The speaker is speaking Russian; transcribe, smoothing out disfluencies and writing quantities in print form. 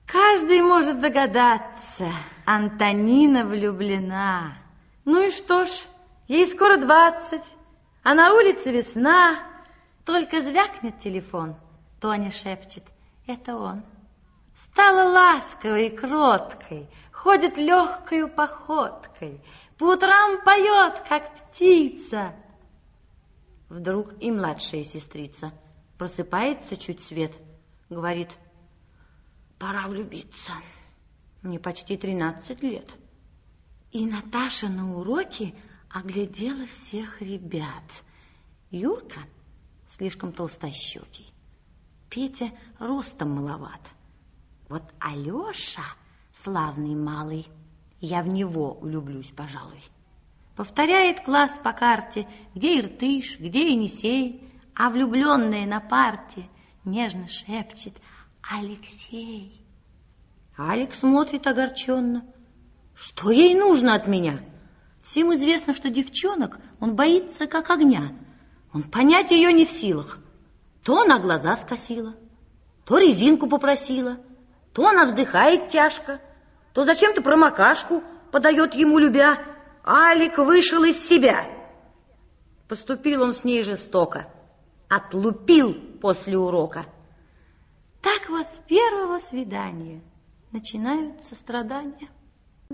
Каждый может догадаться, Антонина влюблена. Ну и что ж, ей скоро 20, а на улице весна. Только звякнет телефон, Тоня шепчет: это он. Стала ласковой и кроткой, ходит легкою походкой, по утрам поет, как птица. Вдруг и младшая сестрица просыпается чуть свет, говорит: пора влюбиться, мне почти 13 лет. И Наташа на уроке оглядела всех ребят. Юрка слишком толстощекий, Петя ростом маловат. Вот Алеша славный малый, я в него влюблюсь, пожалуй. Повторяет класс по карте, где Иртыш, где Енисей, а влюбленная на парте нежно шепчет: Алексей. Алекс смотрит огорченно. Что ей нужно от меня? Всем известно, что девчонок он боится как огня. Он понять ее не в силах. То она глаза скосила, то резинку попросила, то она вздыхает тяжко, то зачем-то промокашку подает ему, любя. Алик вышел из себя. Поступил он с ней жестоко, отлупил после урока. Так вот с первого свидания начинаются страдания.